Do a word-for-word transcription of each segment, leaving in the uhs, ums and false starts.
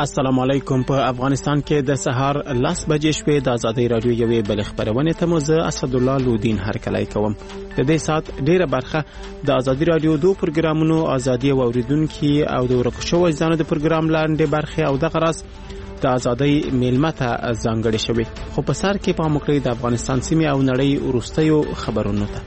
السلام علیکم. په افغانستان کې د سهار لاس بجې شوې د ازادي رادیو یوې بل خبرونه ته مو زه اسدالله لودین هرکلی کوم. د دې سات ډیره برخه د ازادي رادیو دوه پروګرامونو ازادي او اوریدونکو او د ورکو شوی ځانو د پروګرام لاندې برخه او د غرض د ازادي میلمته ځانګړي شوی. خو په سر کې په مکرې د افغانستان سیمه او نړۍ ورستیو خبرونو ته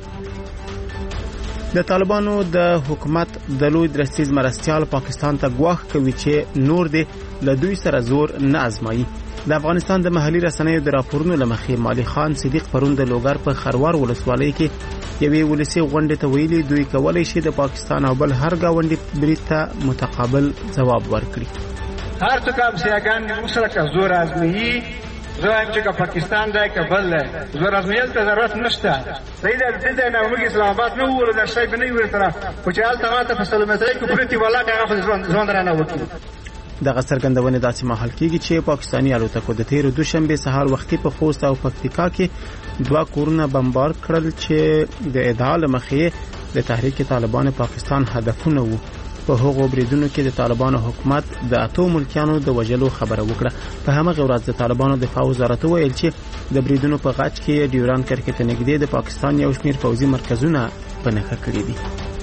د طالبانو د حکومت د لوی درستیز مرستيال پاکستان ته غواخ کوي چې نور دې له دوی سره زور نه ازمایي. د افغانستان د محلي رسنیو د راپورونو لمخې مالی خان صدیق پرون د لوګر په خروار ولسوالۍ کې یوې ولسی غونډې ته ویلي دوی کولای شي د پاکستان او بل هر گاونډي برید ته متقابل جواب ورکړي. هر څه کوم سیاګان مسلک زور ازمایي زوایم چې پاکستان دا کبل زور ازمیل ته ضرورت نشته. صحیح ده د نه موږ اسلام آباد نه ور د شای بنوي ورته خو چې حالت ماته په سلامتۍ کې پرتی ولا هغه ځوان درنه وکړي. د غسرګندونه داسې محل کېږي چې پاکستانی الوتکو د تیر دوشنبه سهار وختي په خوست او پکتیکا کې دوا کورونه بمبار کړل چې د ادعا لمخې د تحریک طالبان پاکستان هدفونه وو. په هغو بریدونو کې د طالبانو حکومت د اتو ملکیانو د وجلو خبره وکړه. په همغه ورځ د طالبانو دفاع وزارت ویل چې د بریدونو په غاټ کې ډیوران کرکې ته نږدې د پاکستان یو شمېر پوځي مرکزونه په نښه کړي دي.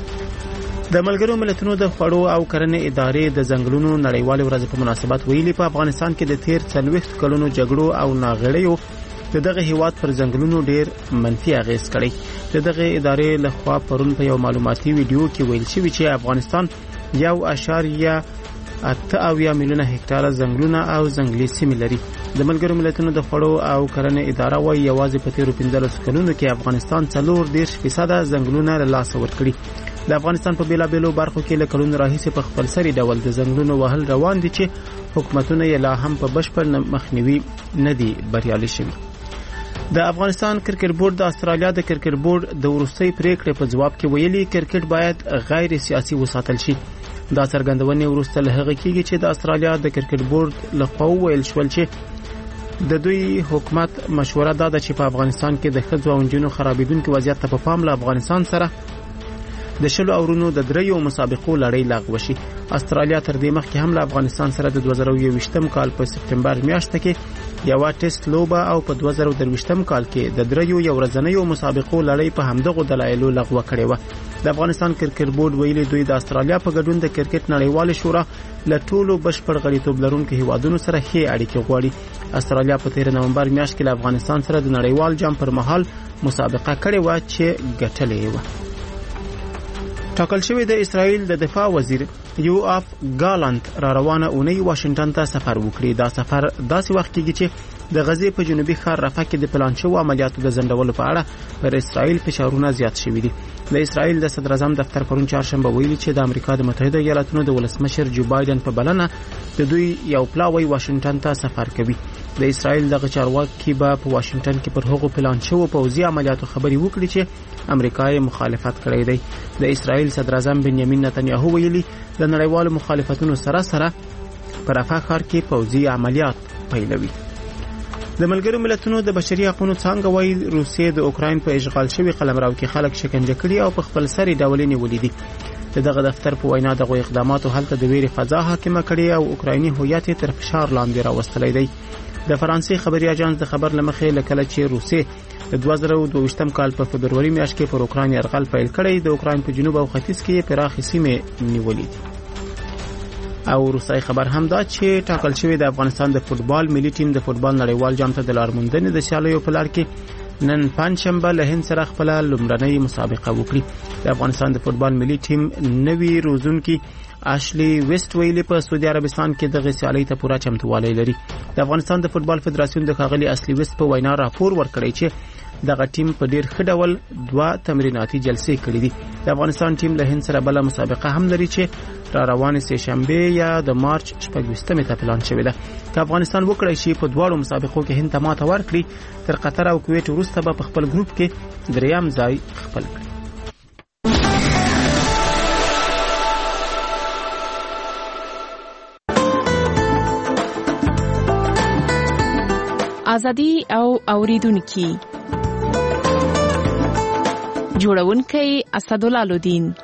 د ملګرو ملتونو د خوړو او کرنې ادارې د ځنګلونو نړیوال ورځ په مناسبت ویلي په افغانستان کې د تیر څلوېښت کلونو جګړو او ناغړیو د دغه هیواد پر ځنګلونو ډیر منفي اغیز کړی. د دغه ادارې لخوا پرون په یو معلوماتي ویډیو کې ویل شوی چې افغانستان یو اشاریه اته اویا میلیونه هکتاره ځنګلونه او ځنګلي سیمې لري. د ملګرو ملتونو د خوړو او کرنې اداره وايي یوازې په تیرو پنځلسو کلونو کې افغانستان څلور دېرش فیصد ځنګلونه له لاسه ورکړي. د افغانستان په بیلابیلو برخو کې له کلونو راهیسې په خپل سری ډول د ځنګلونو وهل روان دي چې حکومتونه یې لا هم په بشپړ مخنیوي نه دي بریالي شوي. د افغانستان کرکټ بورډ د استرالیا د کرکټ بورډ د ورستۍ پریکړې په جواب کې ویلي کرکټ باید غیر سیاسي وساتل شي. دا څرګندونه ورسته له هغه کېږي چې د استرالیا د کرکټ بورډ لخوا ویل شول چې د دوی حکومت مشوره ده چې په افغانستان کې د ښځو او نجونو خرابېدونکو وضعیت ته په پام له افغانستان سره د شلو اورونو د دریو مسابقو لړۍ لغوه شي. استرالیا تر دې مخکې هم له افغانستان سره د دوه زره یوویشتم کال په سپتمبر میاشت کې یو ټیسټ لوبه او په دوه زره درویشتم کال کې د دریو یو ورځنیو مسابقو لړۍ په همدغه دلایلو لغوه کړې و. د افغانستان کرکټ بورډ ویلي دوی د استرالیا په ګډون د کرکټ نړیوال شورا له ټولو بشپړ غړیتوب لرونکو هیوادونو سره ښې اړیکې غواړي. استرالیا په تیر نومبر میاشت کې له افغانستان سره د نړیوال جام پر مهال مسابقه کړې و چې ګټلې و. ټاکل شوی د اسرائیل د دفاع وزیر یو اف ګالانت را روانه اونۍ واشنگټن ته سفر وکړي. دا سفر داسې وخت کېږي چې د غزې په جنوبي ښار رفح کې د پلان شوو عملیاتو د ځنډولو په اړه پر اسرائیل فشارونه زیات شوي دي. د اسرائیل د صدر اعظم دفتر پرون چهارشنبه ویلي چې د امریکا د متحده ایالاتونو د ولسمشر جو بایدن په بلنه د دوی یو پلاوی واشنگټن ته سفر کوي. د اسرائیل دغه چارواکي به په واشنگټن کې پر هغو پلان شوو پوځي عملیاتو خبري وکړي چې امریکا یې مخالفت کړی دی. د اسرائیل صدر اعظم بنیامین نتنیاهو ویلي د نړیوالو مخالفتونو سره سره پر رفح ښار کې پوځي عملیات پیلوي. د ملګرو ملتونو د بشري حقوقو څنګه وایي روسیې د اوکراین په اشغال شوی قلمرو کې خلک شکنجه کړي او په خپل سری ډول نیولې دي. دغه دفتر په وینا دغه اقداماتو هلته د ویرې فضا حاکمه کړي او اوکرایني هویت تر فشار لاندې راوستلی دی. د فرانسې خبري اژانس د خبر لمخې لکه چې روسیې د دوه زره دوه کال په فبروري میاشت کې پر اوکراین یرغل پیل کړی. د اوکراین په جنوب او ختیځ کې پراخې سیمې نیولې دي. او روسي خبر هم دا چې ټاکل شوی د افغانستان د فوتبال ملي ټیم د فوتبال نړیوال جام ته د لارموندنې د سیالیو په لار کې نن پنځشنبه له هند سره خپل لومړنۍ مسابقه وکړي. د افغانستان د فوتبال ملي ټیم نوی روزونکي اشلی ویسټ ویلی په سعودي عربستان کې د غسیالۍ ته پوره چمتووالی لري. د افغانستان د فوتبال فدراسیون د ښاغلي اصلي ویسټ په وینا راپور ورکړی چې دغه ټیم په ډیر ښه ډول دوه تمریناتي جلسې کړې دي. د افغانستان ټیم له هند سره بل مسابقه هم لري چې را روانه سه شنبه یا د مارچ شپږویشتمه ته پلان شوې ده. که افغانستان وکړي شي په دواړو مسابقو کې هند ته ماته ورکړي تر قطر او کویت وروسته به په خپل ګروپ کې دریم ځای خپل کړي. ازادي او اوریدونکو جوړونکی اسدالله لودین.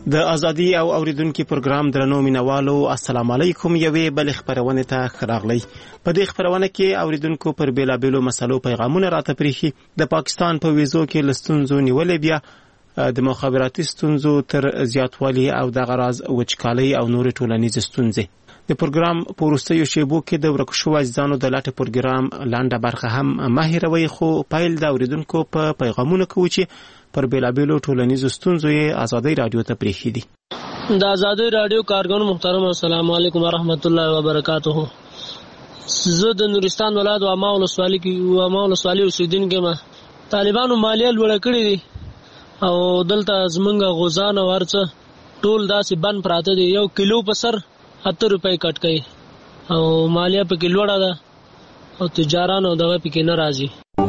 د ازادي او اوریدونکو پروګرام درنو مینوالو السلام علیکم. یوې بل خبرونه ته خراغلی. په دې خبرونه کې اوریدونکو پر بیلابیلو مسلو پیغامونه راته پریخي. د پاکستان په ویزو کې لستونزو نیولې بیا د مخابراتي ستونزو تر زیاتوالي او د غراز وچکالي او نور ټولنیز ستونزې. د پروګرام پورستیو شیبو کې د ورکشو ځانو د لاټ پروګرام لاندې برخه هم ماهروي خو پایل د اوریدونکو په پیغامونو کې و چې پر بیلابیلو ټولنیزو ستونزو یې ازادي رادیو ته پریخي دي. د ازادي رادیو کارګرانو محترم السلام علیکم ورحمت الله وبرکاته. زه د نورستان ولایت و ماول سوالی کې و ماول سوالی اوسیدونکو ما طالبانو مالیه لوړ کړې دي او دلته زمونږ غوزان او ورڅ ټول داسې بند پراته دي. یو کیلو په سر اته روپۍ کټ کوي او مالیه په کې لوړه ده او تجارانو دغه په کې نه راځي.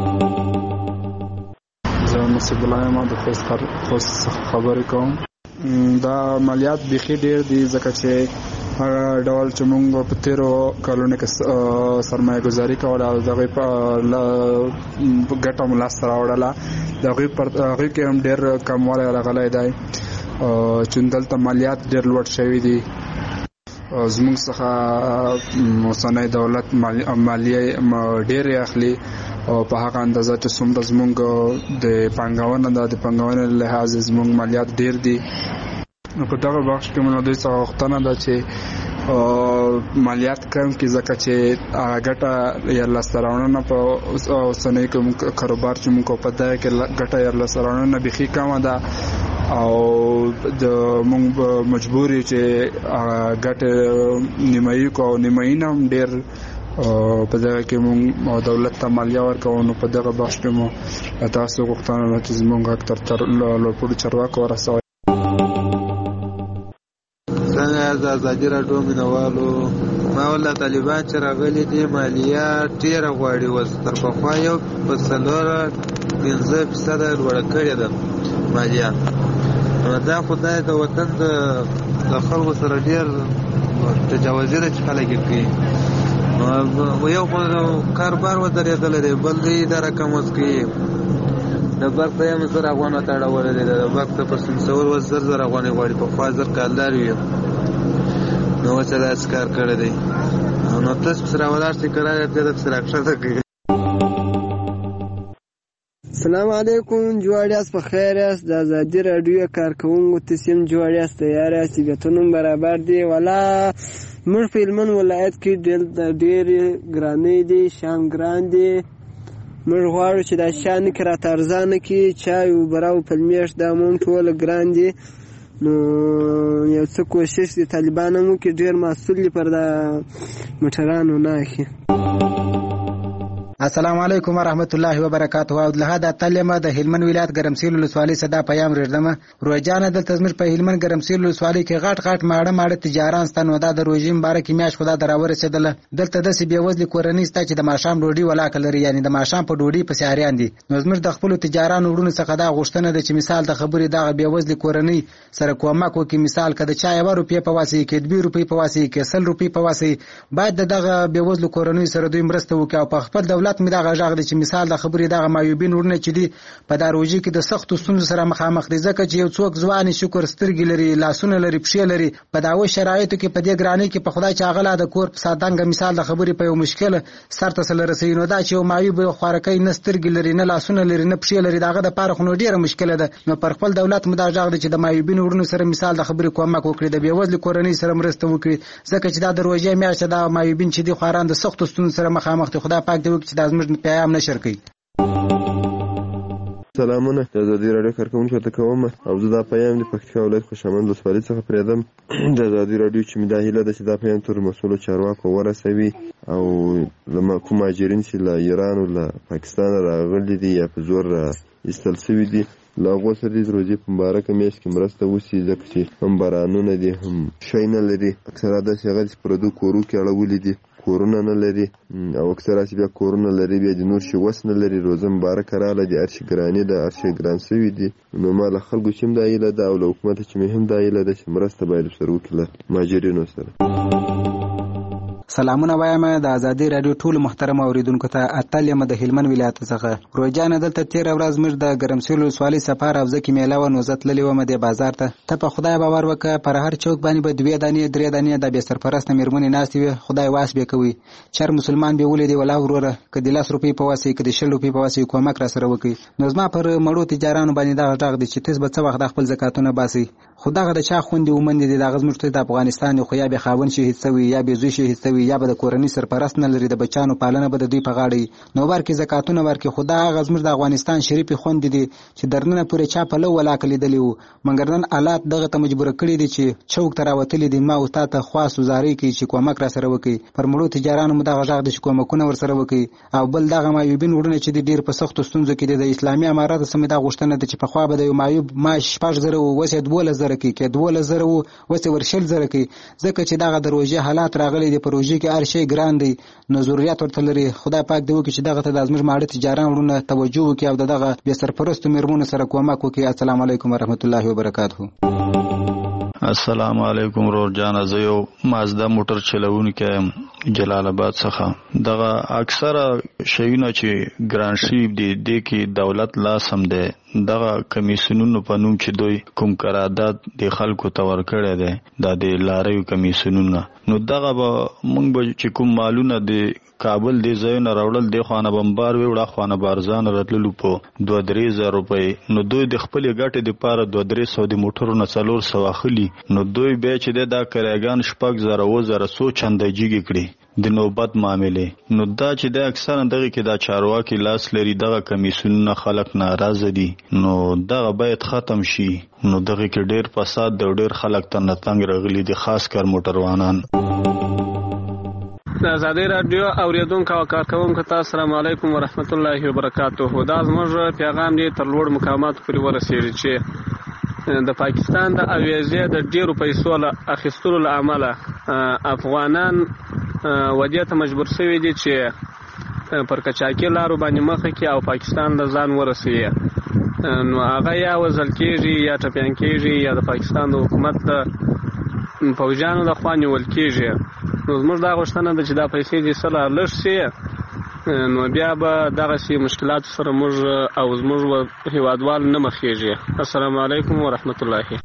زه نصیب الله ما د خوست خوست خبرې کوم. دا مالیات بيخي ډېر دي ځکه چې هغه ډول چې موږ په تیرو کلونو کې سرمایه گذاري کوله او دغه په ګټه مو لاسته راوړله دغه پر هغه کې هم ډېر کموالی راغلی دی چې دلته مالیات ډېر لوړ شوي دي. زموږ څخه اوسنی دولت مالیه ډېرې اخلي او په هغه اندازه چې څومره زموږ د پانګونه ده د پانګونې لحاظ زموږ مالیات ډېر دي. نو په دغه بخش کې مونږ دوی څخه غوښتنه ده چې مالیات کم کړي ځکه چې هغه ګټه یا لاسته راوړنه په اوسنی کاروبار چې موږ په دغه کې ګټه یا لاسته راوړنه بیخي کمه ده او د موږ مجبور یو چې ګټه نیمایي کو او نیمایي نه هم ډېر په دغه کې موږ دولت ته مالیه ورکوو. نو په دغه بخش کې مو تاسو غوښتنه ده چې زموږ غږ تر لوړپوړو چارواکو ورسوئ. څنګه د ازادي راډیو مینوالو ما ولا طالبان چې راغلي دي مالیه ډېره غواړي اوس تر پخوا یو په څلور پنځه فیصده لوړه کړې ده مالیه. نو دا خدای د وطن د خلکو سره ډېر تجاوزي ده چې خلک یې کوي. و یو کاروبار ودرېدلی دی بل دی دا رقم اوس کوي د برق ته یې زر افغانه ته اړولی دی د برق ته په سمسور اوس زر زر افغانۍ غواړي. پخوا زر کالدار وي نو اوس یې داسې کار کړی دی نو تاسو پسې راولاړ شئ که راغی بیا د پسې راکښته کوي. السلام علیکم. جوړ یاست په خیر یاست. د ازادي راډیو کارکوونکو ته سیم جوړ یاست تیار یاست ګټونو برابر دی. ولا موږ په هلمند ولایت کې ډېرې ګرانۍ دي شیان ګران دي. موږ غواړو چې دا شیان کې راته ارزانه کړي. چای اوبه او پلمیش دا مون ټوله ګران دي. نو یو څه کوشش د طالبانو هم وکړي ډېر محصول یې پر دا موټرانو نه اخلي. السلام علیکم ورحمت الله وبرکاته. او له دا تلمه د هلمند ولایت ګرمسیل ولسوالۍ صدا پیام ردمه روزانه د تزمر په هلمند ګرمسیل ولسوالۍ کې غټ غټ ماړه ماړه تجاران ستنو دا د روزیم باره کې میاش خدا دراور رسیدله. دلته د سی بیوزلی کورنۍ ستا چې د ماشام ډوډۍ ولا کلري یعنی د ماشام په ډوډۍ په سیاریان دي. نو زمر د خپل تجاران وړونو څخه دا غوښتنه ده چې مثال د خبرې دا بیوزلی کورنۍ سره کومک وکړي. مثال کده چا یو روپیه په واسطه کې دوه روپیه په واسطه کې سل روپیه په واسطه باید دغه بیوزلی کورنۍ سره دوی مرسته وکړي او په خپل دولت می دا غږ چې مثال د خبرې دغه مایوبین ورنه چې دی په داروجي کې د سختو ستونزو سره مخامخ دي ځکه چې یو څوک ځواني شکر سترګې لري لاسونه لري پښې لري په داوه شرایطو کې په دې ګرانۍ کې په خدای چې اغلا د کور په سادنګ مثال د خبرې په یو مشکل سرته سره رسي. نو دا چې یو مایوب خورکې نه سترګې لري نه لاسونه لري نه پښې لري داغه د پاره خو ډیره مشکله ده. نو پر خپل دولت مداجغ دي چې د مایوبین ورنه سره مثال د خبرې کومک وکړي د بیوزل کورنۍ سره مرسته وکړي ځکه چې دا دروازه میاشته د مایوبین چې دی خوران د سختو ستونزو سره مخامخ دي. خدای پاک دې وکړي چې د زموږ پیغام نشر کړي. سلامونه د ازادي راډیو کارکوونکو ته کوم او زه دا پیام د پکتیکا ولایت خوشامند ولسوالۍ څخه پرېدم. د ازادي راډیو چې مې دا هیله ده چې دا پیام تر مسؤلو چارواکو ورسوي او له کوم مهاجرین چې له ایران او له پاکستان راغلي دي یا په زور ایستل شوي دي له هغو سره د روژې په مبارکه میاشت کې مرسته وشي ځکه چې هم بارانونه دي هم شی نه لري. اکثره داسې هغه چې پردو کورو کې اړولي دي کورونه نه لري او اکثره چې بیا کورونه لري بیا د نور شي وس نه لري. روزه مبارکه راغله د هر شي ګرانې ده هر شي ګران شوي دي. نو ما له خلکو چې هم دا هیله ده او له حکومته چې مې هم دا هیله ده چې مرسته باید ورسره وکړي له مهاجرینو سره. سلامونه وایم د ازادي رادیو ټول محترم اوریدونکو ته. اتلم د هلمند ولایت څخه روجان دلته تیر ورځ مر د ګرمسیل ولسوالۍ سفر او ځکه میله و نوزت للی و مده بازار ته ته په خدای باور وکه پر هر چوک باندې به دوی دانې درې دانې د به سرپرست میرمنې ناستې وي. خدای واس به کوي چر مسلمان به ولې دی ولا وروره کدي لاس روپی په واسي کدي شل روپی په واسي کومک را سره وکي. نو زما پر مړو تجارانو باندې دا غټغ دي چې تاسو به څه وخت خپل زکاتونه باسي. خدای د چا خوندې ومند دي د غزمشته د افغانستان خو یا به خاون شهید سوي یا به زوی شهید سوي یا به د کورنۍ سرپرست نه لري د بچانو پالنه به د دوی په غاړه نو ورکه زکاتونه ورکه. خدای غزمر د افغانستان شریف خوند دي چې درنه پورې چا په لو ولا کلی دلی وو مګر نن حالات دغه ته مجبور کړی دي چې چوک تراوتلی دي. ما او تا ته خاص وزاري کوي چې کومک را سره وکي پر مړو تجارانو مده غږ د کومکونه ور سره وکي. او بل دغه مایوبین وړونه چې ډیر په سخت ستونزو کې د اسلامي امارات سمې دا غوښتنه ده چې په خوا به د مایوب ما شپږ زره وسه دوله زره کې کې دوله زره وسه ورشل زره کې ځکه چې دغه د روزي حالات راغلي دي. په روزي کې هر شی ګران دي نو ضرورت ورته لري. خدای پاک دی وکړي چې دغه ته د ازمر ماړه تجاران وړونه توجه وکړي او دغه به سرپرست میرمنو سره کومک وکړي. السلام علیکم ورحمت الله وبرکاته. السلام علیکم رور جان زه یو مازدا موټر چلوونکی جلال آباد څخه. دغه اکثره شیونه چې ګران شي دي د کې دولت لا سم ده دغه کمیسیونونو په نوم چې دوی کوم قرارداد د خلکو تور کړی دی د د لاریو کمیسیونونو نو دغه به مونږ به چې کوم مالونه د کابل دی ځایونه راوړل دی خوانه بمبار وی وړه خوانه بارزان راتللو په دوه درې زره روپۍ نو دوی د خپل ګټې د پاره دوه درې سو د موټرونو څلور سو اخلي نو دوی به چې دا کریګان شپږ زره و زره سو چندېږي کړي د نوبت معاملې. نو دا چې د اکثر دغه کې دا چارواکي لاس لري دغه کمیسیونونه خلک ناراضه دي نو دغه باید ختم شي. نو دغه کې ډیر فساد د ډیر خلک ته نتنګ راغلي دي خاص کر موټروانان. د ازادي رادیو اوریدونکو او کارکونکو ته السلام علیکم ورحمت الله وبرکاته. دا زموږ پیغام دی تر لوړ مقامات پورې ورسېږي چې د پاکستان د اویزې د ډیرو پیسو له اخیستلو له امله افغانان ودې ته مجبور شوي دي چې پر کچاکي لارو باندې مخه کې او پاکستان د ځان ورسوي. نو هغه یا وزل کېږي یا ټپیان کېږي یا د پاکستان د حکومت د فوجانو د خوا نیول کېږي. نو زموږ دا غوښتنه ده چې دا پیسې دې سره لږ شي نو بیا به دغسې مشکلات سره موږ او زموږ هیوادوال نه مخېږي. السلام علیکم ورحمت الله.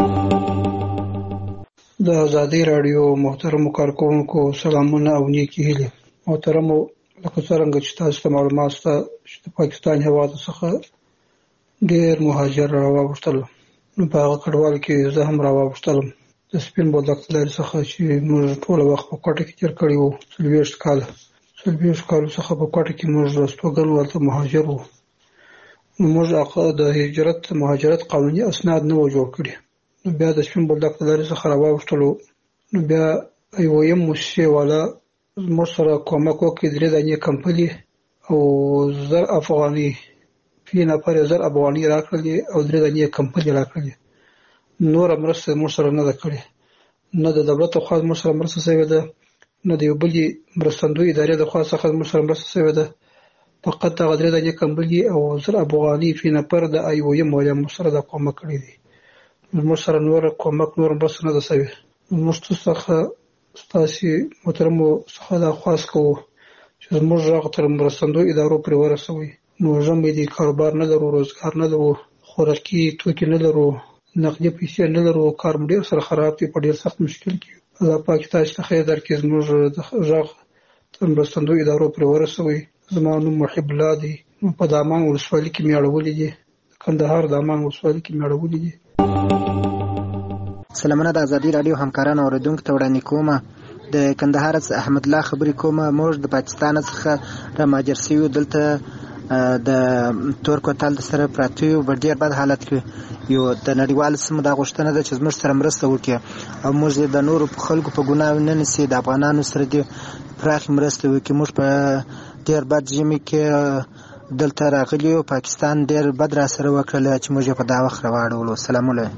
د ازادي رادیو محترمو کارکونکو سلامونه او نیکې هیلې. محترمو لکه څرنګه چې تاسو ته معلومات شته چې د پاکستان هېواد څخه ډېر مهاجر راواوښتل نو په هغه کډوال کې زه هم راواوښتلم د سپین بولدک لارې څخه چې موږ ټوله وخت په کوټه کې تېر کړی وو څلوېښت کاله څلوېښت کالو څخه په کوټه کې موږ راستوګن ورته مهاجر وو. نو موږ د هجرت مهاجرت قانوني اسناد نه وو جوړ کړي. نو بیا د سپین بولدک لارې څخه راواوښتلو نو بیا ایویم موسسې والا موږ سره کومک وکړي درې دانې کمپلي او زر افغاني فی نفر زر افغاني راکړلې او درې دانې کمپلي راکړلې. نور مرسته موږ سره نه ده کړې نه د دولت خوا موږ سره مرسته شوې ده نه د یو بلې مرستندوی ادارې د خوا څخه موږ سره مرسته شوې ده. فقط دغه درې دانې کمپلي او زر افغاني فی نفر د ایویم والا موږ سره دا کومک کړی دی. موږ سره نور کومک نور مرسته نه ده شوې. موږ څخه ستاسې محترمو څخه دا خواست کوو چې زموږ غږ تر مرستندوی ادارو پورې ورسوئ. نو ژمی دی کاروبار نه لرو روزګار نه لرو خوراکي توکي نه لرو نقدي پیسې نه لرو کار مو ډېر سره خراب دی په ډېر سخت مشکل کې. الله پاک تاسو ته خیر درکړي زموږ غږ تر مرستندوی ادارو پورې ورسوئ. زما نوم محب الله دی په دامان ولسوالۍ کې مې اړولي دي کندهار دامان ولسوالۍ کې مې اړولي دي. سلامونه د ازادي رادیو همکارانو اوریدونکو ته وړاندې کومه د کندهار احمد الله خبرې کومه. موږ د پاکستان څخه را مهاجر شوي دلته د تور کوتل سره پراته یو په ډېر بد حالت کې یو د نړیوال سیمو دا غوښتنه ده چې زموږ سره مرسته وکړي او موږ د نورو خلکو په ګناه نه نیسي د افغانانو سره دې پراخې مرسته وکړي. موږ په ډېر بد ژمي کې دلته راغلي یو پاکستان ډېر بد را سره وکړل چې موږ په دا وخت راواړولو. سلام علیکم.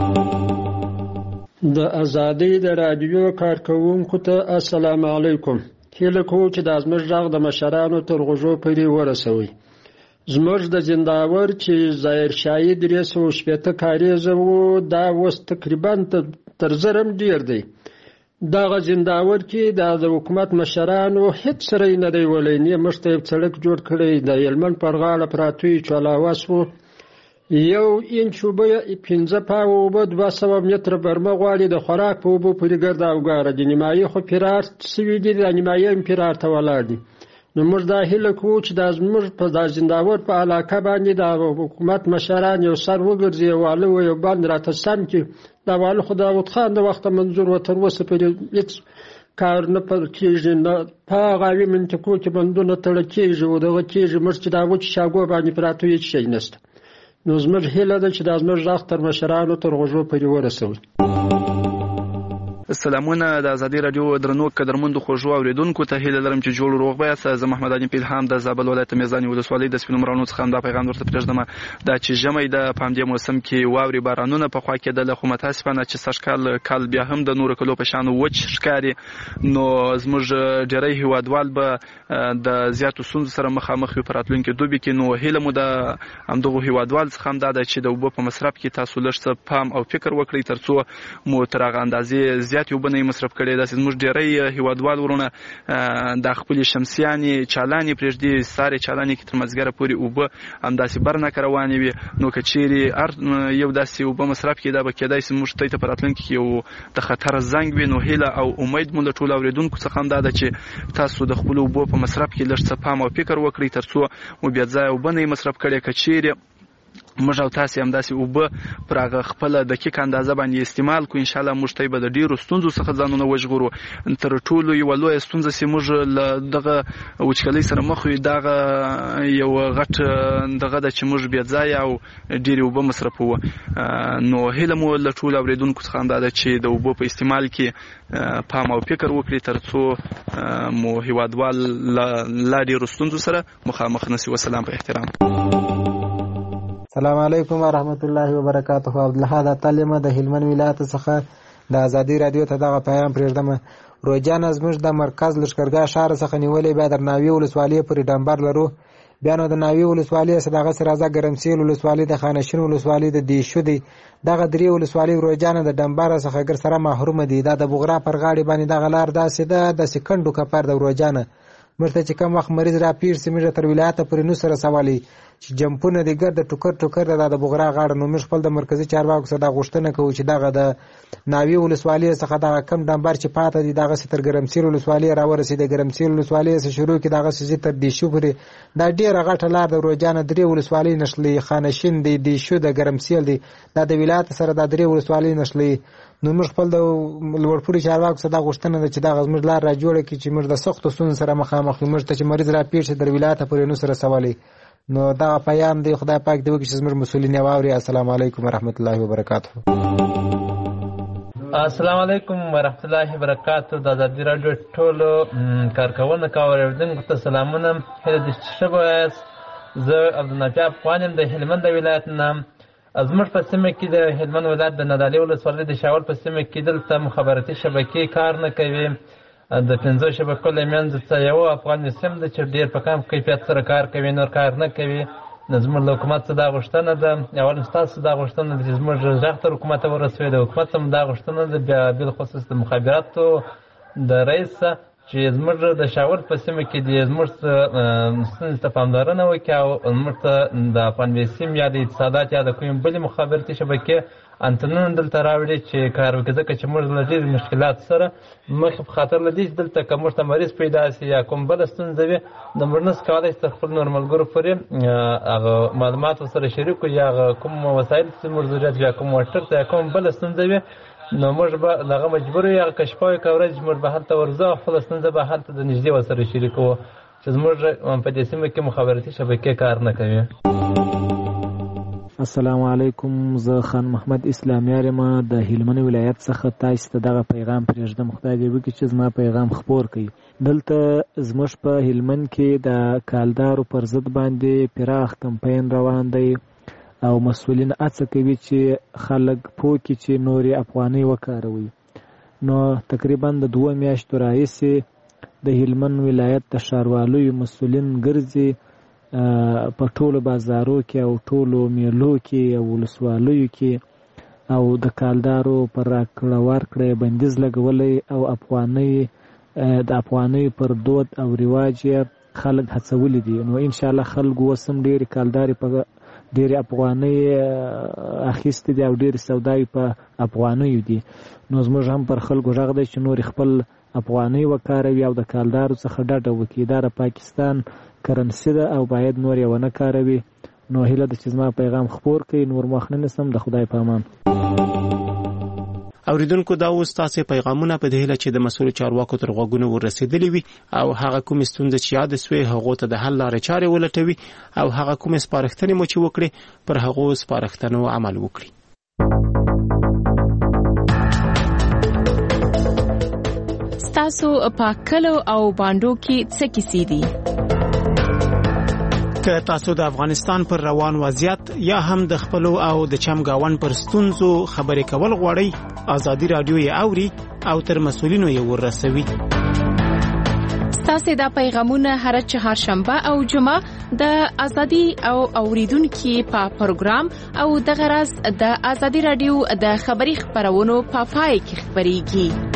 د ازادۍ د رادیو کارکوونکو ته السلام علیکم. هیله کوو چې د زموږ غږ د مشرانو تر غوږو پورې ورسوئ. زموږ د زنداور چې ظاهر شاهي درې سوه شپېته کارېزه و دا اوس تقریبا تر زر هم ډېر دی. دغه زنداور کې د حکومت مشرانو هیڅ سره نه دی ولی نه موږ ته یو سړک جوړ کړی د هلمند پر غاړه پراته چالاواس وو یو انچ اوبه پنځه پاوه اوبه دوه سوه متره برمه غواړي د خوراک په اوبو پورې ګرد او ګاره د نیمایي خو فرار سوي دي د نیمایي هم فرار ته ولاړ دي نو موږ دا هیله کوو چې دا زموږ په دا زنداور په علاقه باندې د حکومت مشران یو سر وګرځي واله و یو باندې راته سم کړي دا واله خو داود خان د وخته منظور و تر اوسه پورې هېڅ کار نه پر کېږي نه په هغه هغې منطقو کې بندونه تړه کېږي او دغه کېږي موږ چې دا وچې شاګو باندې پراته هېڅ شی نشته نو زموږ هیله ده چې دا زموږ غږ تر مشرانو تر غوږو پورې ورسوي سلامونه د ازادي رادیو درنو قدرمندو خوږو اوریدونکو ته هیله لرم چې جوړ روغ بیاست. زه محمد علي پیلهام د زابل ولایت میزاني ولسوالۍ د سپینو مرغانو څخه دا پیغام ورته پرېږدم دا چې ژمی د په همدې موسم کې واورې بارانونه په خوا کېدله خو متاسفانه چې سږکال کال بیا هم د نورو کلو په شان وچ ښکاري نو زموږ ډېری هیوادوال به د زیاتو ستونزو سره مخامخ وي په راتلونکي دوبي کې نو هیله مو د همدغو هیوادوال څخه هم دا ده چې د اوبو په مصرف کې تاسو لږ څه پام او فکر وکړئ تر څو مو تر هغه اندازې زیات اوبه نه مصرف کړي. داسې زموږ ډېری هیوادوال ورونه د خپلې شمسیانې چالانې پرېږدي سارې چالانې کې تر مازدیګره پورې اوبه همداسې برنکه روانې وي نو که چیرې هر یو داسې اوبه مصرف کړي دا به کېدای شي موږ ته په راتلونکي کې یو د خطر زنګ وي نو هیله او امید مو له ټولو اورېدونکو څخه هم دا ده چې تاسو د خپلو اوبو په مصرف کې لږ څه پام او فکر وکړئ تر څو مو بې ځایه اوبه نه مصرف کړي. که چیرې موږ او تاسې همداسې اوبه پر هغه خپله دقیق اندازه باندې استعمال کړو انشاءالله موږ ته به د ډېرو ستونزو څخه ځانونه وژغورو. تر ټولو یوه لویه ستونزه چې موږ له دغه وچکالۍ سره مخ یو دغه یو غټ دغه ده چې موږ بې ځایه او ډېرې اوبه مصرفوو نو هیله مو له ټولو اورېدونکو څخه هم دا ده چې د اوبو په استعمال کې پام او فکر وکړي تر څو مو هیوادوال لا ډېرو ستونزو سره مخامخ نه شي. وسلام په احترام. السلام علیکم ورحمت الله وبرکاته. عبدالله تعلیم د هلمند ولایت څخه د ازادي رادیو ته دغه پیغام پرېږدم. روجان زموږ د مرکز لښکرګاه ښار څخه نیولې بیا در ناوې ولسوالۍ پورې ډمبر لرو بیا نو د ناوې ولسوالۍ څخه دغسې راځه ګرمسیل ولسوالۍ د خانشین ولسوالۍ د دیشو دی دغه درې ولسوالۍ روجان د ډمبر څخه ګر سره محرومه دي. دا د بغرا پر غاړې باندې دغه لار داسې ده د سکندو کپر د روجانه موږ ته چې کوم وخت مریض را پیر سي موږ تر ولایته پورې نو سره سوالي چې جمپونه د ګرد ټوکر ټوکر د بغرا غاړه نو موږ خپل د مرکزی چارواکو سره غوښتنه کوو چې دغه د ناوې ولسوالۍ څخه دغه کم ډمبر چې پاته دي دغه ستر ګرمسیر ولسوالۍ را ورسېد ګرمسیر ولسوالۍ څخه شروع کی دغه سې تر دیشو پورې دا ډیره غټه لار د روجانه درې ولسوالۍ نشلې خانشین دی دیشو د ګرمسیر دی دا د ولایت سره د درې ولسوالۍ نشلې نو موږ خپل د لوړپوړي چارواکو سره غوښتنه ده چې دغه زموږ لار را جوړه کړي چې موږ د سختو ستونزو سره مخامخ یو موږ ته چې مریض را پېښ شي در ولایته پورې نو سره سوالي نو دغه پیام دی خدای پاک دې وکړي چې زموږ مسؤلین یې واوري. السلام علیکم ورحمت الله وبرکاته. السلام علیکم ورحمت الله وبرکاته. د ازادي راډیو ټولو کارکوونکو او اورېدونکو ته سلامونه. هیله ده چې ښه به یاست. زه عبدالنافع افغان یم د هلمند د ولایت نه. زموږ په سیمه کې د هلمند ولایت د نادعلي ولسوالۍ د شاول په سیمه کې دلته مخابراتي شبکې کار نه کوي. د پنځو شبکو له منځه څه یو افغان سیم ده چې ډېر په کم کیفیت سره کار کوي نور کار نه کوي. نو زموږ له حکومت څخه دا غوښتنه ده اول ستاسو دا غوښتنه ده چې زموږ غږ تر حکومت ورسوي. د حکومت هم دا غوښتنه ده بیا بالخصوص د مخابراتو د رئیس چې زموږ د شاول په سیمه کې د زموږ ستونزې ته پاملرنه وکړي او زموږ ته د افغان سیم یا د اتصالات یا د کومې بلې مخابراتي شبکې انتنونه دلته راوړي چې کار وکړي ځکه چې موږ له ډېرو مشکلات سره مخ په خاطر له دې چې دلته که موږ ته مریض پیدا شي یا کوم بله ستونزه وي نو موږ نسو کولی چې تر خپل نور ملګرو پورې هغه معلومات ورسره شریک کړو یا هغه کوم وسایل چې موږ ضرورت یا کوم موټر ته یا کوم بله ستونزه وي نو موږ به دغه مجبور یو هغه که شپه وي که ورځ موږ به هلته ورځو او خپله ستونزه به هلته د نږدې ورسره شریکوو چې زموږ په دې سیمه کې مخابراتي شبکې کار نه کوي. السلام علیکم. زه خان محمد اسلامیار یم د هلمند ولایت څخه تاسو ته دغه پیغام پرېږدم. خدای دې وکړي چې زما پیغام خپور کړي. دلته زموږ په هلمند کې د کالدارو پر ضد باندې پراخ کمپاین روان دی او مسؤلین هڅه کوي چې خلک پوه کړي چې نورې افغانۍ وکاروي. نو تقریبا د دوه میاشتو راهیسې د هلمند ولایت د ښاروالیو مسؤلین ګرځي په ټولو بازارو کې او ټولو میلو کې او ولسوالیو کې او د کالدارو پر راکړه ورکړه بندیز لګولې او افغاني د افغاني پر دود او رواج خلک هڅولي دي. نو ان شاء الله خلک وسم ډېر کالداري په ډېر افغاني اخیستي دي او ډېر سوداوي په افغاني دي. نو زموږ هم پر خلکو غږ دی چې نور خپل افغاني وکاروي او د کالدارو څخه ډډه وکړي. دا د پاکستان کرنسي ده او باید نور یې ونه کاروي. نو هیله ده چې زما پیغام خپور کړي. نور مخ نه نسم، د خدای په امان. اوریدونکو دا اوس تاسو پیغامونه په دې هیله چې د مسؤل چارواکو تر غوږونو ورسېدلې وي او هغه کوم ستونزې چې یاد سوي هغه ته د حل لارې چارې ولټوي او هغه کوم سپارښتنې مو چې وکړي پر هغه سپارښتنو عمل وکړي. تاسو په کلو او باندو کې څه کیسې دي؟ که تاسو د افغانستان پر روان وضعیت یا هم د خپل او د چمګاون پر ستونزو خبرې کول غواړئ، ازادي رادیو یې اوري او تر مسؤلینو یې ورسوي. تاسو دا پیغامونه هر چهارشنبه او جمعه د ازادي او اوریدونکو په پروګرام او د غرض د ازادي رادیو د خبري خبرونو په پای کې خبريږي.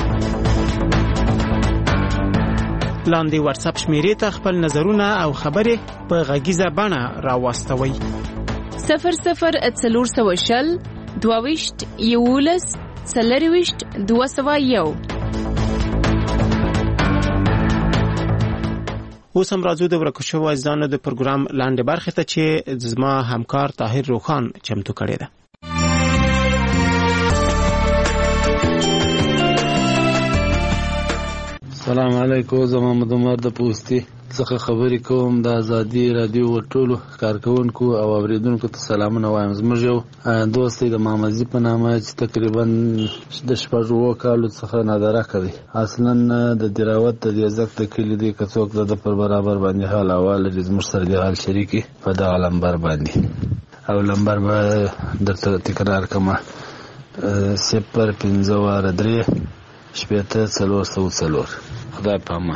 لاندې واتس اپ شمیرې ته خپل نظرونه او خبرې په غږیزه بڼه راوستوي. صفر صفر څلور سوه شل دوه ویشت یولس څلور ویشت دوه سوه یو. اوس هم راځو د ورکو شوو ځانو د پروګرام لاندې برخه ته چې زما همکار طاهر روخان چمتو کړی ده. السلام علیکم، زما مدمر د پوسټي څخه خبرې کوم. د ازادي رادیو ټولو کارکونکو او اوریدونکو ته سلامونه وایم. زموږ یو دوست د مامزي په نامه چې تقریبا د شپږو کالو څخه نادره کوي. اصلا د دراوت د دیزک د کلی دی که څوک د پر برابر باندې حال احوال لري زموږ سره د حال شریکي په دغه لمبر باندې او لمبر به درته تکرار کومه صفر پنځه واره درې شپېته څلور سوه څلور. خدای په امان.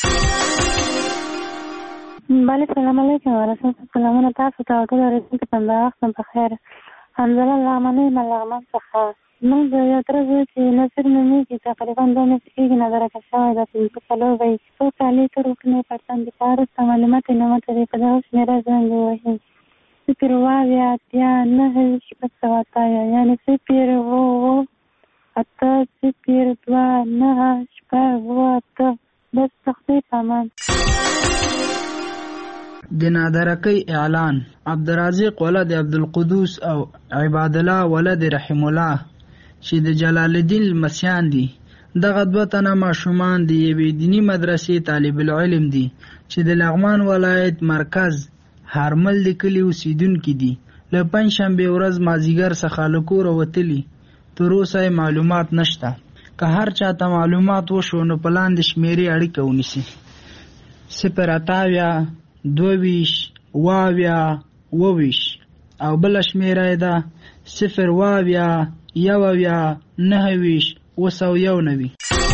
بله سلام علیکم ورحمت الله. تاسو ته ټول اورېدونکو ته د وخت په خیر. حمزله لغمنۍ ملغمن څخه موږ یو تر زه چې نصر نومېږي تقریبا دوه میاشتې کېږي نادره شوی ده. پنځه څلور به یې څو کالې تر وکنې پرتن د پارسته معلومات یې نه مته دی په دغه شمېره زنګ ووهي صفر اوه اویا اتیا نهه شپږ سوه اتیا یعنې صفر اوه اوه اته صفر دوه نهه شپږ اوه اته. بس تختی په امان. د نادرکۍ اعلان. عبدالرازق ولد عبدالقدوس او عباد الله ولد رحم الله چې د جلال الدین المسیان دي. دغه دوه تنه ماشومان د یوې دینی مدرسې طالب العلم دي چې د لغمان ولایت مرکز هرمل د کلي اوسیدونکي دي. له پنجشنبې ورځ مازدیګر څخه له کوره وتلي، تر اوسه معلومات نشته. که هر چاته معلومات وشو نو په لاندې شمیرې اړیکه ونیسي: صفر اته اویا دوه ویشت اوه اویا اوه ویشت او بله شمیره یې ده صفر اوه اویا یو اویا نهه ویشت اوه سوه یو نوي.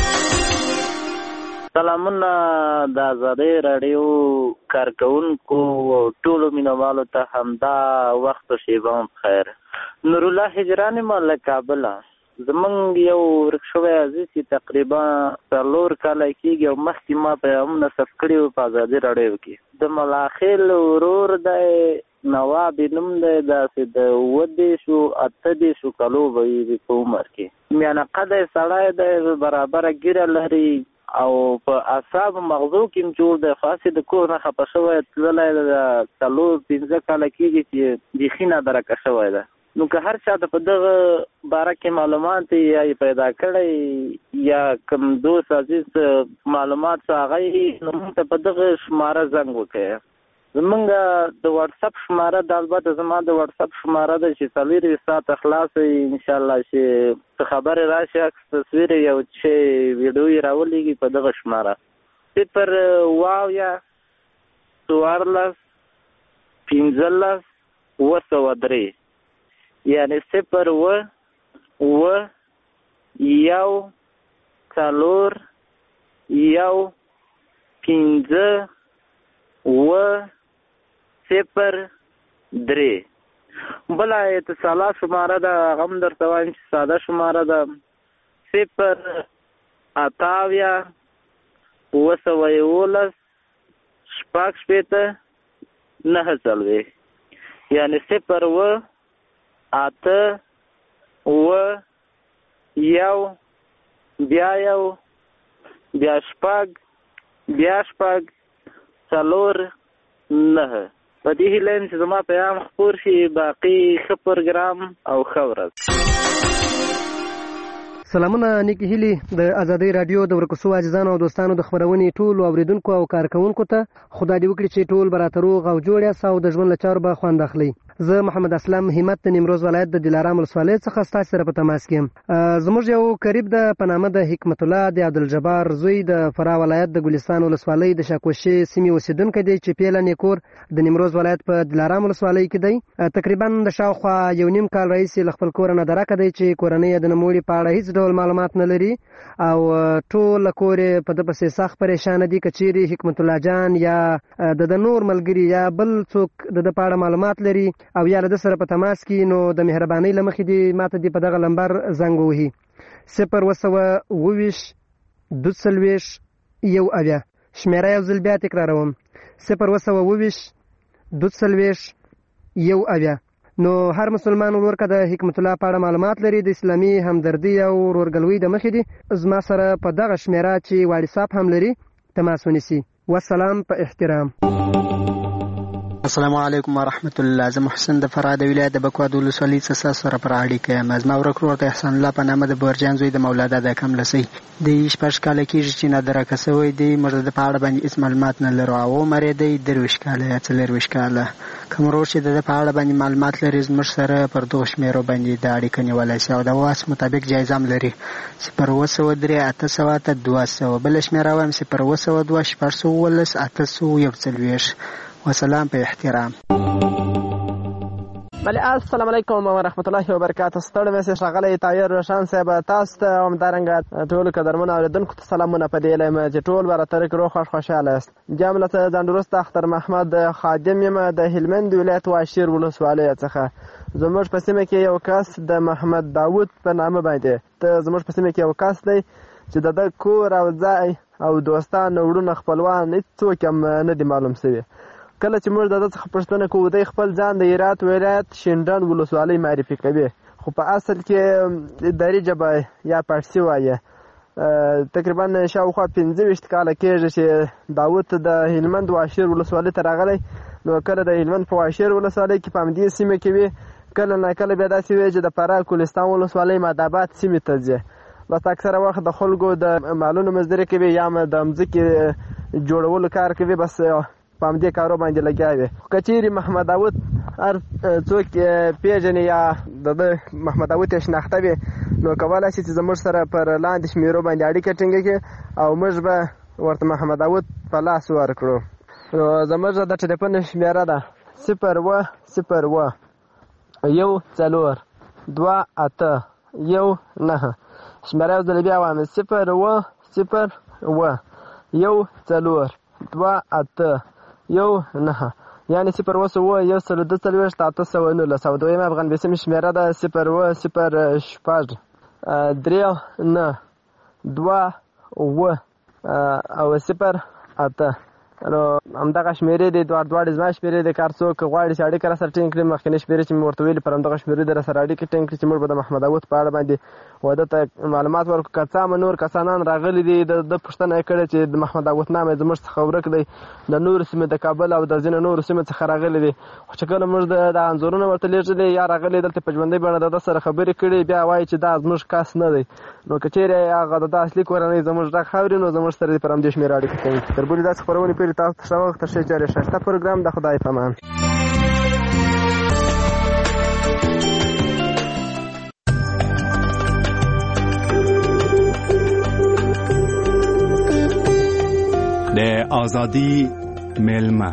سلامونه د ازادۍ راډیو کارکونکو او ټولو مینوالو ته همدا وخت و شیبه هم بخیر. نورالله هجران ما له کابله. زمونږ یو ورک شوی عزیز چې تقریبا څلور کاله کېږي او مخکې ما پیغامونه ثبت کړي وو په ازادي راډیو کې. د ملاخیل ورور دی نواب یې نوم دی، داسې د اووه دېرشو اته دېرشو کالو به وي په عمر کې. میانه قده سړی دی، برابره ږیره لري او په اعصابو مغزو کې هم جوړ دی. خاصې د کور نه خفه شوی تللی د څلور پنځه کاله کېږي چې بیخي نادرکه شوی ده. نو که هر چا ته په دغه باره کې معلومات یا یې پیدا کړی یا کوم دوست عزیز معلومات څه هغه یې نو موږ ته په دغه شماره زنګ وکړئ. زمونږ د واتساپ شماره د البته زما د واتساپ شماره ده چې څلورویشت ساعته خلاصه وي انشاءالله چې څه خبرې راشي عکس تصویر یو چې ویډیو یې راولېږي په دغه شماره صفر اوه اویا څوارلس پنځلس اوه سوه درې یعنی صفر اوه اوه یو څلور یو پنځه اوه صفر درې بله اتصالات شماره ده هغه هم درته وایم چې ساده شماره ده صفر اته اویا اوه سوه یولس شپږ شپېته نهه څلوېښت یعنې صفر اوه اته اوه یو بیا یو بیا شپږ بیا شپږ څلور نهه په دې هیله یم چې زما پیغام خپور شي. باقي ښه پروګرام او ښه ورځ. سلامونه نیکی هیلي د ازادۍ رادیو د ورکوسو عزیزانو او دوستانو د خبرونې ټولو اوریدونکو او کارکوونکو ته خدای دې وکړي چې ټول به راته روغ او جوړ یاست او د ژوند له چارو به خوند اخلئ. زه محمد اسلم همت د نیمروز ولایت د دلارام ولسوالۍ څخه ستاسو سره په تماس کې یم. زموږ یو قریب د په نامه د حکمت الله د عبدالجبار زوی د فراه ولایت د ګلستان ولسوالۍ د شاکوشي سیمې اوسیدونکی دی چې پیله نیکور د نیمروز ولایت په دلارام ولسوالۍ کې دی. تقریبا د شاوخوا یو نیم کال راهیسې له خپل کوره نه درکه دی چې کورنۍ یې د نوموړي په اړه هیڅ ډول معلومات نه لري او ټول کور په د پسې سخت پریشان دي. کچيري حکمت الله جان یا د نور ملګری یا بل څوک د د پاړه معلومات لري او یا د سره په تماس کې نو د مهرباني لمخې دي ماته دی په دغه لمبر زنګ وهي صفر وسوه وویش دوسلویش یو اویا شمیره یو ځل بیا تکراروم صفر وسوه وویش دوسلویش یو اویا. نو هر مسلمان ورکه د حکمت الله په اړه معلومات لري د اسلامي همدردي او ورورګلوي د مخې دي زما سره په دغه شمیره چې واتساپ هم لري تماس ونیسي. والسلام په احترام. السلام علیکم ورحمت الله. زه محسن د فراه د ولایت د بکواد ولسوالۍ څخه سره پر اړیکه یم. زما ورک ورور د احسان الله په نامه د بورجان زوی د مولا دادا کملسۍ د شپږ کاله کېږي چې نادرکه سوی دی. موږ د په اړه باندې هېڅ معلومات نه لرو او عمر یې دی درویشت کاله یا څلرویشت کاله. کوم ورور چې د ده په اړه باندې معلومات لري زموږ سره پر دغو شمېرو باندې د اړیکه نیولی شي او د واس مطابق جایزه هم لري صفر اوه سوه درې اته سوه اته دوه سوه. بله شمېره وایم صفر اوه سوه دوه شپږ سوه اوولس اته سوه یو څلوېښت. وسلام په احترام. بله السلام علیکم ورحمت الله وبرکاته. ستړی مې سه ښاغلی طاهر روشن صاحب تاسو ته همدارنګه ټولو قدرمنو اورېدونکو ته سلامونه په دې هیله یم چې ټول به راته روغ خوښ خوشحاله یاست. جمله ځان درسته اختر محمد خادم یم د هلمند ولایت واشیر ولسوالۍ څخه. زموږ په سیمه کې یو کس د محمد داود په نامه باندې ته زموږ په سیمه کې یو کس دی چې د ده کور او ځای او دوستان وروڼه خپلوان هېڅوک هم نه دي معلوم شوي. کله چې موږ د ده څخه پوښتنه کوو دی خپل ځان د هرات ولایت شینډنډ ولسوالۍ معرفي کوي خو په اصل کې دري ژبه یا پارسي وایي. تقریبا شاوخوا پنځه ویشت کاله کېږي چې داود د هلمند واشیر ولسوالۍ ته راغلی. نو کله د هلمند په واشیر ولسوالۍ کې په همدې سیمه کې وي کله ناکله بیا داسې وي چې د فراه ګلستان ولسوالۍ ماداباد سیمې ته ځي. بس اکثره وخت د خلکو د مالونو مزدوري کوي یا د مځکې جوړولو کار کوي بس په همدې کارو باندې لګیا وي. که چیرې محمد داود هر څوک پیژني یا د ده محمد داود یې شناخته وي نو کولی شي چې زموږ سره پر لاندې شمېرو باندې اړیکه ټینګه کړي او موږ به ورته محمد داود په لاس ورکړو. نو زموږ د ټلیفون شمېره ده صفر اوه صفر اوه یو څلور دوه اته یو نهه. شمېره یو ځل بیا وایم صفر اوه صفر اوه یو څلور دوه اته یو نهه یعنې صفر اوه سوه یو سلو دوه څلوېښت اته سوه نولس او دویمه افغان بیسیمې شمېره ده صفر اوه صفر شپږ درې نه دوه اوه او صفر اته. نو همدغه شمېرې دي دواړه دواړې زما شمېرې دي. کار څوک غواړي چې اړیکه راسره ټینګ کړي مخکینۍ شمېرې چې مې ورته ویلي پر همدغه شمېرې دي راسره اړیکې ټینګ کړي چې موږ به د محمد داود په اړه باندې واده ته معلومات ورکړو. که څه هم نور کسانان راغلي دي د ده پوښتنه یې کړې چې د محمد داود نام یې زموږ څخه ورک دی د نورو سیمې د کابل او د ځینو نورو سیمو څخه راغلي دي. خو چې کله موږ د انځورونه ورته لیږلي یا راغلي دلته په ژوندۍ بڼه د ده سره خبرې کړي بیا وایي چې دا زموږ کس نه دی. نو که چیرې هغه د ده اصلي کورنۍ زموږ غږ اوري نو زموږ سره پر همدې شمېره اړیکه کوي. تر بلې داسې خپرونې پورې تاسو ته ښه وخت تر شی جاري ښایسته پروګرام د خدای په امان. د ازادي ملمه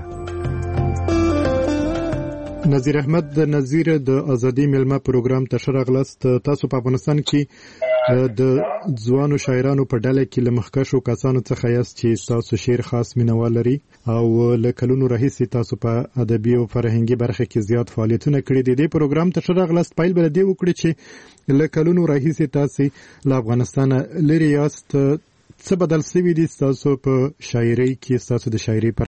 نظیر احمد د نظیر د ازادي ملمه پروګرام ته ښه راغلاست. تاسو په افغانستان کې د ځوانو شاعرانو په ډله کې له مخکښو کسانو څخه یاست چې تاسو شعر خاص مینوال لري او له کلونو راهیسې تاسو په ادبي او فرهنګي برخه کې زیات فعالیتونه کړي دي. د پروګرام ته ښه راغلاست. پیل بل دی وکړي چې له کلونو راهیسې تاسو له افغانستان لري یاست. څه بدل شوي دي تاسو په شاعرۍ کې، تاسو د شاعرۍ